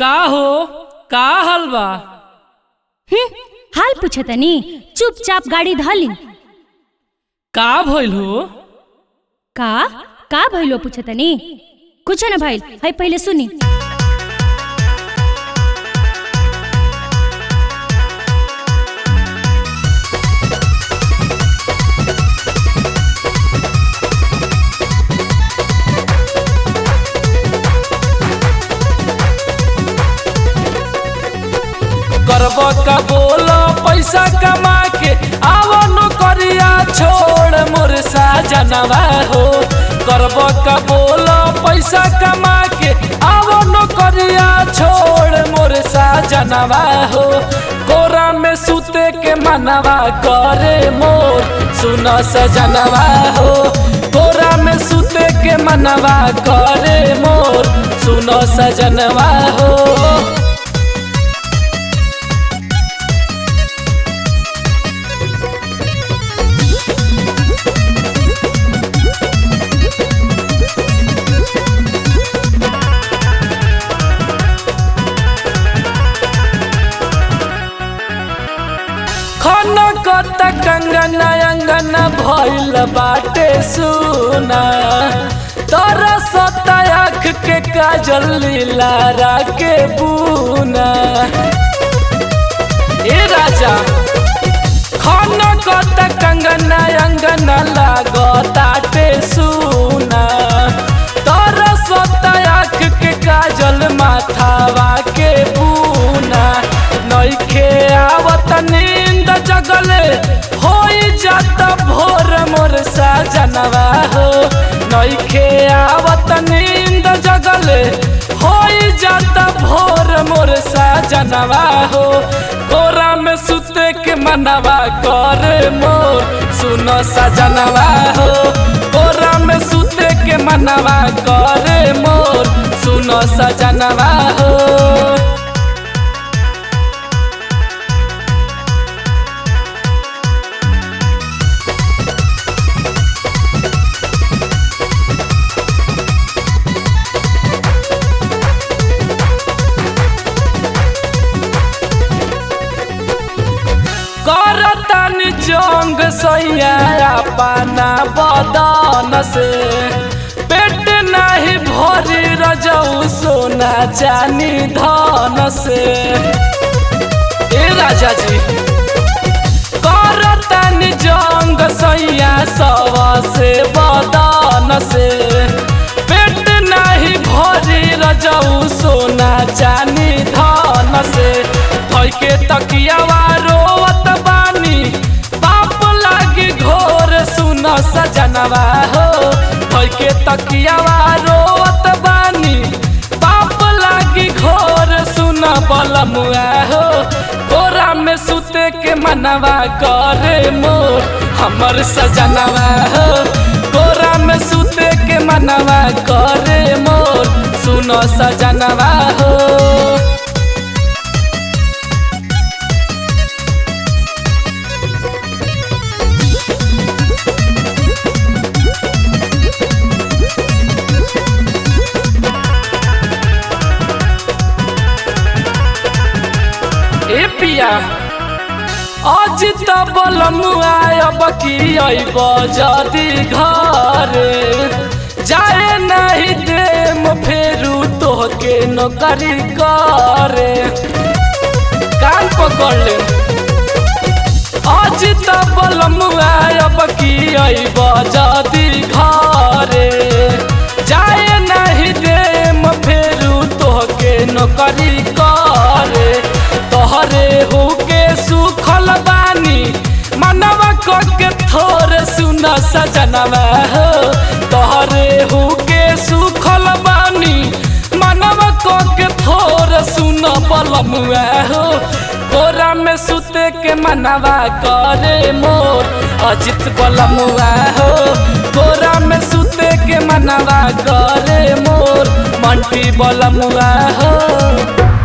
का हो का हाल बा? हाल पूछतनी, चुपचाप गाड़ी धली। का भइल हो? का का भइलो पूछतनी? कुछ न भइल है, पहले सुनी। करबो का बोलो पैसा कमा के आवो नौकरिया छोड़ मोर साजनवा हो। करबो का बोलो पैसा कमा के आवो नौकरिया छोड़ मोर साजनवा हो। कोरा में सुते के मनवा करे मोर सुन सजनवा हो। कोरा में सुते के मनवा करे मोर सुन सजनवा हो। कत कंगना अंगना भइल बाटे सुना, तोरा सता आँख के काजल लीलारा के बुना। ए राजा खाना कत कंगना अंगना लागताटे सुना, तोरा सता आँख के काजल माथावा के बुना। नइखे आवत नींद जगले होई जाता भोर मोर साजनवा हो। नइखे आवत नींद जगले होई जाता भोर मोर साजनवा हो। कोरा में सुते के मनवा करे मोर सुन सजनवा हो। कोरा में सुते के मनवा करे मोर सुन सजनवा हो। करतन जंग सैया पाना बदन से, पेट नहीं भरी रजऊ सोना चानी धन से। ए राजा जी करतन जंग सैया सब से बदन से, पेट नहीं भरी रजऊ सोना चानी धन से। के तकियावा रोवत बानी बाप लागी घोर सुन सजनवा हो। के तकियावा रोवत बानी बाप लागी घोर सुन बलमुआ हो। कोरा में सुते के मनवा करे मोर हमर सजनवा हो। कोरा में सुते के मनवा करे मोर सुन सजनवा हो। ए पिया आज तब लमुआ अब की अइब जदी घरे, जाए नहीं देम फेरू तोहके नौकरी करे। कान पकड़ ले आज तब लमुआ अब की अइब जदी घरे, जाए नहीं देम फेरू तोहके नौकरी करे। तोहरे हो के सुखल बानी मनवा के थोर सुन सजनवा हो। तोहरे हो के सुखल बानी मनवा के थोर सुन बलमुआ हो। कोरा में सुते के मनवा करे मोर अजित बलमुआ हो। कोरा में सुते के मनवा करे मोर मंटी बलमुआ हो।